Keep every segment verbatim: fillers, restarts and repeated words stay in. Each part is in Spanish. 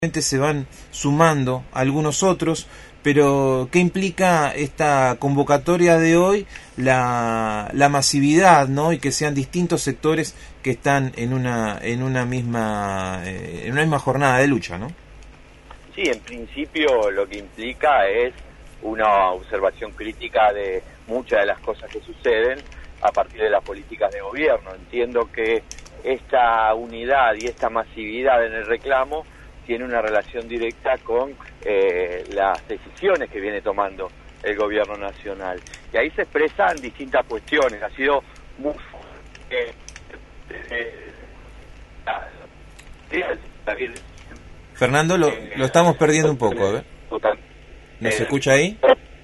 se van sumando algunos otros, pero ¿qué implica esta convocatoria de hoy? La, la masividad, ¿no? Y que sean distintos sectores que están en una en una misma eh, en una misma jornada de lucha, ¿no? Sí, en principio lo que implica es una observación crítica de muchas de las cosas que suceden a partir de las políticas de gobierno. Entiendo que esta unidad y esta masividad en el reclamo tiene una relación directa con eh, las decisiones que viene tomando el gobierno nacional. Y ahí se expresan distintas cuestiones. Ha sido muy... Eh, eh, eh, Fernando, lo, lo estamos perdiendo un poco, a ver. ¿Nos eh, escucha ahí?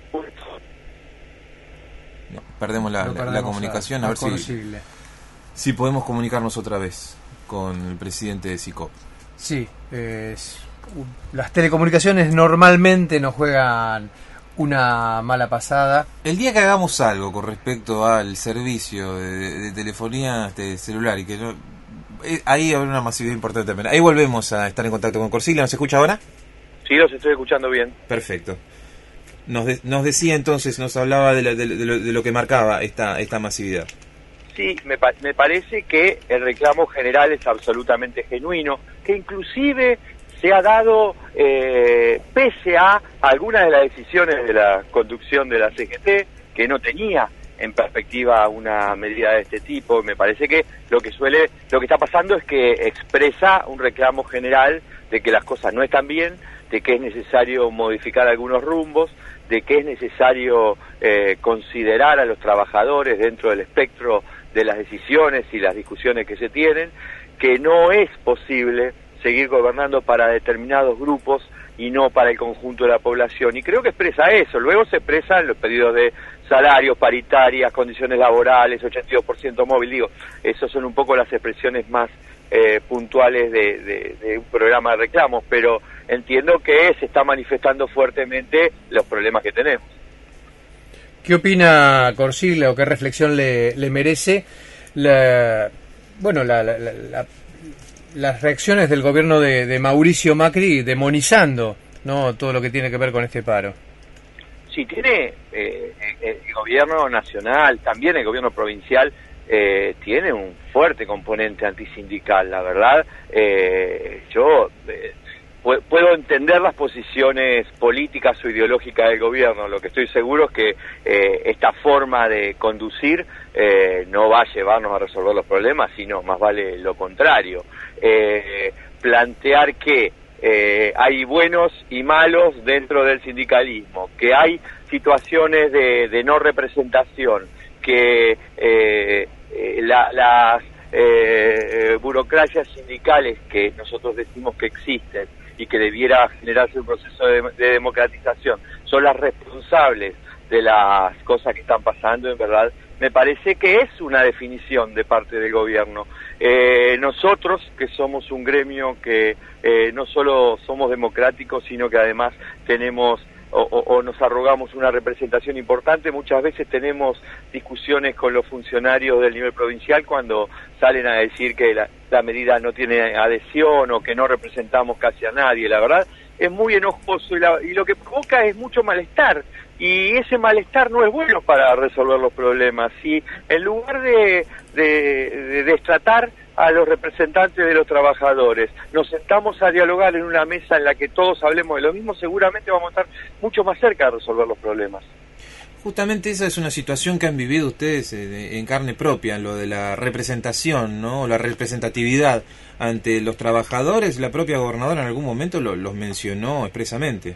No, perdemos la, la, la comunicación, a, a ver si, si podemos comunicarnos otra vez con el presidente de SICOP. Sí, eh, las telecomunicaciones normalmente nos juegan una mala pasada. El día que hagamos algo con respecto al servicio de, de telefonía este, celular y que no, eh, ahí habrá una masividad importante también. Ahí volvemos a estar en contacto con Corsiglia. ¿Nos escucha ahora? Sí, los estoy escuchando bien. Perfecto. Nos, de, nos decía entonces, nos hablaba de, la, de, de, lo, de lo que marcaba esta, esta masividad. Sí, me, pa me parece que el reclamo general es absolutamente genuino, que inclusive se ha dado eh, pese a algunas de las decisiones de la conducción de la C G T, que no tenía en perspectiva una medida de este tipo. Me parece que lo que suele, lo que está pasando es que expresa un reclamo general de que las cosas no están bien, de que es necesario modificar algunos rumbos, de que es necesario eh, considerar a los trabajadores dentro del espectro de las decisiones y las discusiones que se tienen, que no es posible seguir gobernando para determinados grupos y no para el conjunto de la población. Y creo que expresa eso. Luego se expresan los pedidos de salarios, paritarias, condiciones laborales, ochenta y dos por ciento móvil. Digo, esos son un poco las expresiones más eh, puntuales de, de, de un programa de reclamos, pero entiendo que se está manifestando fuertemente los problemas que tenemos. ¿Qué opina Corsiglia o qué reflexión le, le merece la, bueno, la, la, la, la, las reacciones del gobierno de, de Mauricio Macri demonizando, ¿no?, todo lo que tiene que ver con este paro? Sí, tiene eh, el gobierno nacional, también el gobierno provincial, eh, tiene un fuerte componente antisindical, la verdad. Eh, yo... Eh, Puedo entender las posiciones políticas o ideológicas del gobierno. Lo que estoy seguro es que eh, esta forma de conducir eh, no va a llevarnos a resolver los problemas, sino más vale lo contrario. Eh, plantear que eh, hay buenos y malos dentro del sindicalismo, que hay situaciones de, de no representación, que eh, eh, la, las eh, burocracias sindicales que nosotros decimos que existen y que debiera generarse un proceso de, de democratización, son las responsables de las cosas que están pasando, en verdad, me parece que es una definición de parte del gobierno. Eh, nosotros, que somos un gremio que eh, no solo somos democráticos, sino que además tenemos o, o, o nos arrogamos una representación importante, muchas veces tenemos discusiones con los funcionarios del nivel provincial cuando salen a decir que la, la medida no tiene adhesión o que no representamos casi a nadie. La verdad es muy enojoso y, la, y lo que provoca es mucho malestar, y ese malestar no es bueno para resolver los problemas. Y en lugar de, de, de destratar a los representantes de los trabajadores, nos sentamos a dialogar en una mesa en la que todos hablemos de lo mismo, seguramente vamos a estar mucho más cerca de resolver los problemas. Justamente esa es una situación que han vivido ustedes en carne propia, lo de la representación, ¿no?, la representatividad ante los trabajadores. La propia gobernadora en algún momento lo, los mencionó expresamente.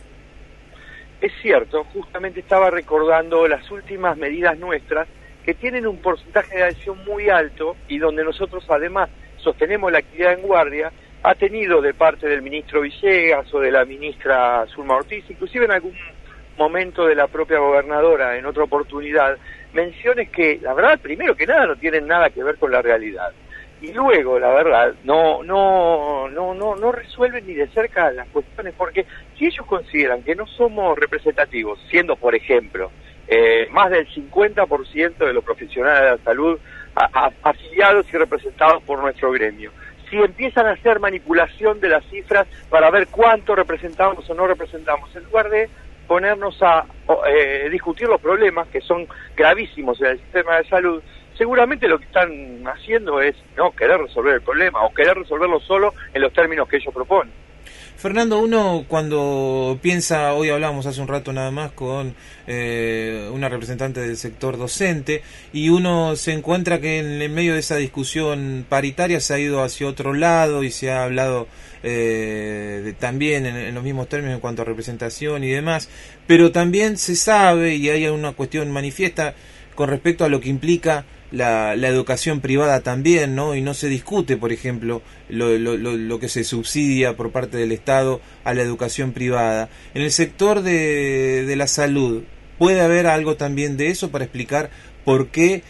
Es cierto, justamente estaba recordando las últimas medidas nuestras que tienen un porcentaje de adhesión muy alto y donde nosotros además sostenemos la actividad en guardia. Ha tenido de parte del ministro Villegas o de la ministra Zulma Ortiz, inclusive en algún momento de la propia gobernadora en otra oportunidad, menciones que la verdad primero que nada no tienen nada que ver con la realidad, y luego la verdad no no no no no resuelven ni de cerca las cuestiones, porque si ellos consideran que no somos representativos, siendo por ejemplo eh, más del cincuenta por ciento de los profesionales de la salud a, a, afiliados y representados por nuestro gremio, si empiezan a hacer manipulación de las cifras para ver cuánto representamos o no representamos, en lugar de ponernos a eh, discutir los problemas que son gravísimos en el sistema de salud, seguramente lo que están haciendo es no querer resolver el problema o querer resolverlo solo en los términos que ellos proponen. Fernando, uno cuando piensa, hoy hablamos hace un rato nada más con eh, una representante del sector docente, y uno se encuentra que en, en medio de esa discusión paritaria se ha ido hacia otro lado y se ha hablado eh, de, también en, en los mismos términos en cuanto a representación y demás, pero también se sabe, y hay una cuestión manifiesta con respecto a lo que implica La, la educación privada también, ¿no? Y no se discute, por ejemplo, lo, lo, lo, lo que se subsidia por parte del Estado a la educación privada. En el sector de, de la salud, ¿puede haber algo también de eso para explicar por qué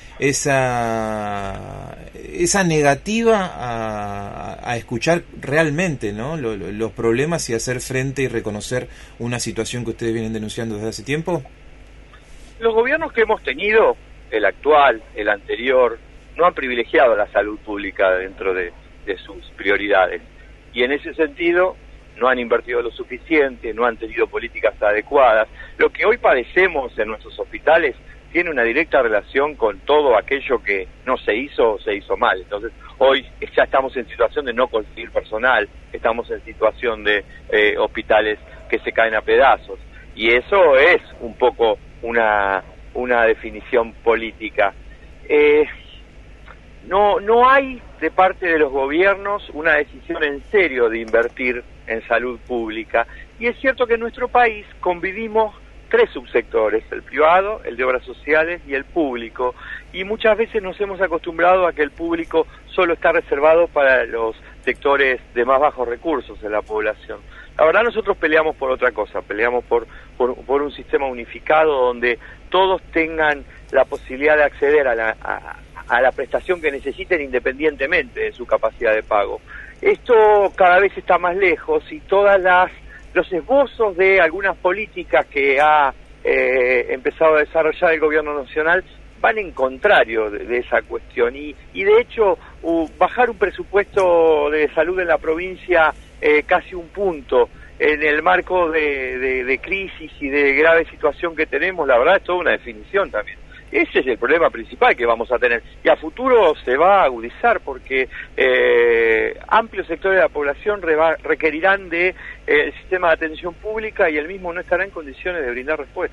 esa, esa negativa a, a escuchar realmente, ¿no? Los, los problemas y hacer frente y reconocer una situación que ustedes vienen denunciando desde hace tiempo? Los gobiernos que hemos tenido, el actual, el anterior, no han privilegiado la salud pública dentro de, de sus prioridades. Y en ese sentido, no han invertido lo suficiente, no han tenido políticas adecuadas. Lo que hoy padecemos en nuestros hospitales tiene una directa relación con todo aquello que no se hizo o se hizo mal. Entonces, hoy ya estamos en situación de no conseguir personal, estamos en situación de eh, hospitales que se caen a pedazos. Y eso es un poco una... una definición política. Eh, no no hay de parte de los gobiernos una decisión en serio de invertir en salud pública, y es cierto que en nuestro país convivimos tres subsectores, el privado, el de obras sociales y el público, y muchas veces nos hemos acostumbrado a que el público solo está reservado para los sectores de más bajos recursos de la población. La verdad, nosotros peleamos por otra cosa, peleamos por, por, por un sistema unificado donde todos tengan la posibilidad de acceder a la, a, a la prestación que necesiten independientemente de su capacidad de pago. Esto cada vez está más lejos, y todas las los esbozos de algunas políticas que ha eh, empezado a desarrollar el gobierno nacional van en contrario de, de esa cuestión, y, y de hecho uh, bajar un presupuesto de salud en la provincia eh, casi un punto en el marco de, de, de crisis y de grave situación que tenemos, la verdad es toda una definición también. Ese es el problema principal que vamos a tener, y a futuro se va a agudizar porque eh, amplios sectores de la población reba, requerirán de eh, el sistema de atención pública, y el mismo no estará en condiciones de brindar respuesta.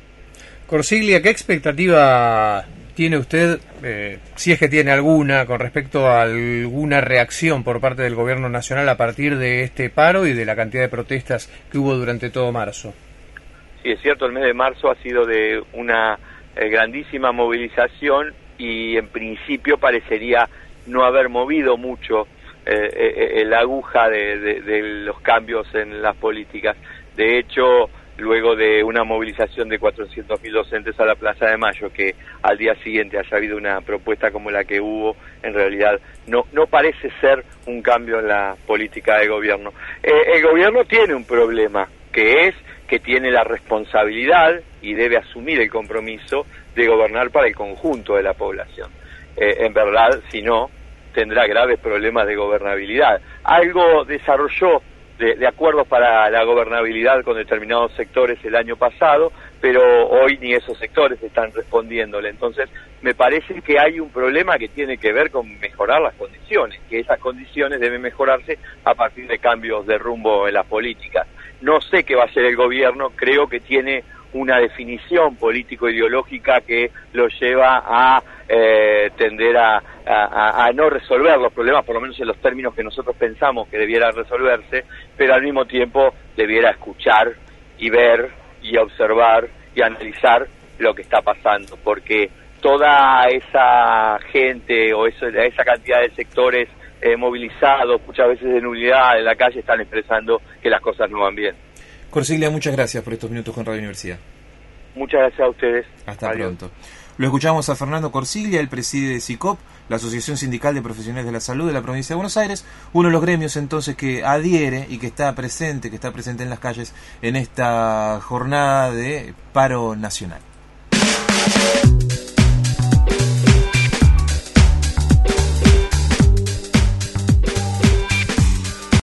Corsiglia, ¿qué expectativa tiene usted, eh, si es que tiene alguna, con respecto a alguna reacción por parte del gobierno nacional a partir de este paro y de la cantidad de protestas que hubo durante todo marzo? Sí, es cierto, el mes de marzo ha sido de una eh, grandísima movilización, y en principio parecería no haber movido mucho eh, eh, la aguja de, de, de los cambios en las políticas. De hecho, luego de una movilización de cuatrocientos mil docentes a la Plaza de Mayo, que al día siguiente haya habido una propuesta como la que hubo, en realidad no no parece ser un cambio en la política de gobierno. Eh, el gobierno tiene un problema, que es que tiene la responsabilidad y debe asumir el compromiso de gobernar para el conjunto de la población. Eh, en verdad, si no, tendrá graves problemas de gobernabilidad. Algo desarrolló De, de acuerdos para la gobernabilidad con determinados sectores el año pasado, pero hoy ni esos sectores están respondiéndole. Entonces, me parece que hay un problema que tiene que ver con mejorar las condiciones, que esas condiciones deben mejorarse a partir de cambios de rumbo en las políticas. No sé qué va a hacer el gobierno, creo que tiene una definición político-ideológica que lo lleva a eh, tender a, a, a no resolver los problemas, por lo menos en los términos que nosotros pensamos que debiera resolverse, pero al mismo tiempo debiera escuchar y ver y observar y analizar lo que está pasando, porque toda esa gente o eso, esa cantidad de sectores eh, movilizados, muchas veces en unidad en la calle, están expresando que las cosas no van bien. Corsiglia, muchas gracias por estos minutos con Radio Universidad. Muchas gracias a ustedes. Hasta Adiós. Pronto. Lo escuchamos a Fernando Corsiglia, el preside de SICOP, la Asociación Sindical de Profesionales de la Salud de la Provincia de Buenos Aires, uno de los gremios entonces que adhiere y que está presente, que está presente en las calles en esta jornada de paro nacional.